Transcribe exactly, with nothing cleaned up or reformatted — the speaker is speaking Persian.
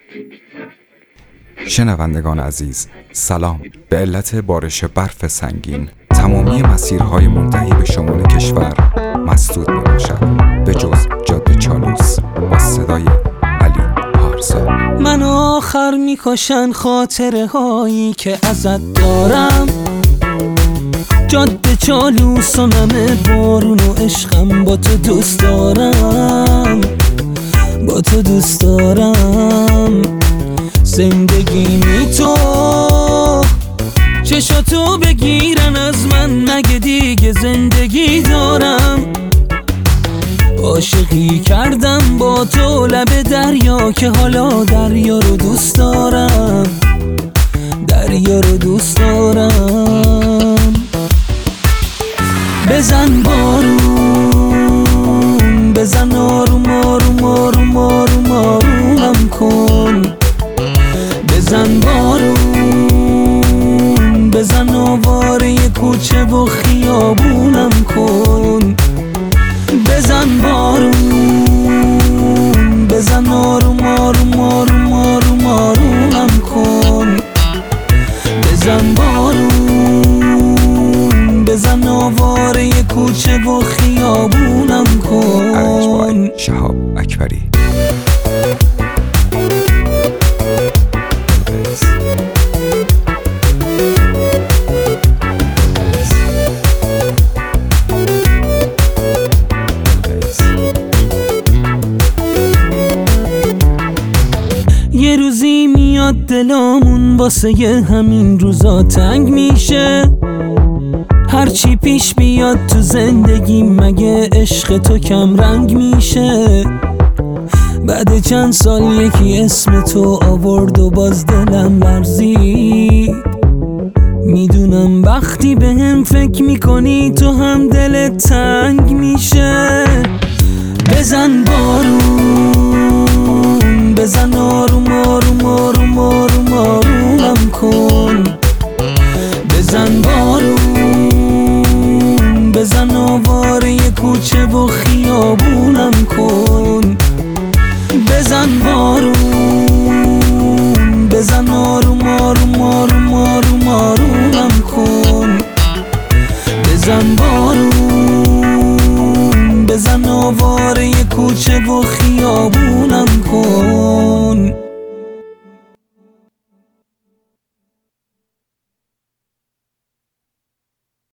شنوندگان عزیز، سلام. به علت بارش برف سنگین تمامی مسیرهای منتهی به شمال کشور مسدود می باشد به جز جاده چالوس با صدای علی پارسا. من آخر می کشن خاطره هایی که ازت دارم، جاده چالوس و نمه بارون و عشقم، با تو دوست دارم، با تو دوست دارم. زندگیمی تو چشاتو بگیرن از من، مگه دیگه زندگی دارم؟ عاشقی کردم با تو لب دریا که حالا دریا رو دوست دارم، دریا رو دوست دارم. بزن بارون، بزن آروم آروم آروم آروم آرومم کن. بزن بارون، بزن آواره کوچه و خیابونم کن. بزن بارون، بزن آروم آروم آروم آروم آرومم کن. بزن بارون، بزن آواره کوچه و خیابونم کن. شهاب اکبری. یه روزی میاد دلامون واسه ی همین روزا تنگ میشه، هرچی پیش بیاد تو زندگی مگه عشق تو کم رنگ میشه. بعد چند سال یکی اسم تو آورد و باز دلم لرزید. میدونم وقتی به هم فکر میکنی تو هم دلت تنگ میشه. بزن بارون، بزن آروم آروم آروم آروم آرومم کن. بزن بارون، بزن آواره کوچه و خیابونم کن. بزن بارون، بزن آروم آروم آروم آروم آرومم کن. بزن بارون، بزن آواره کوچه و خیابونم کن.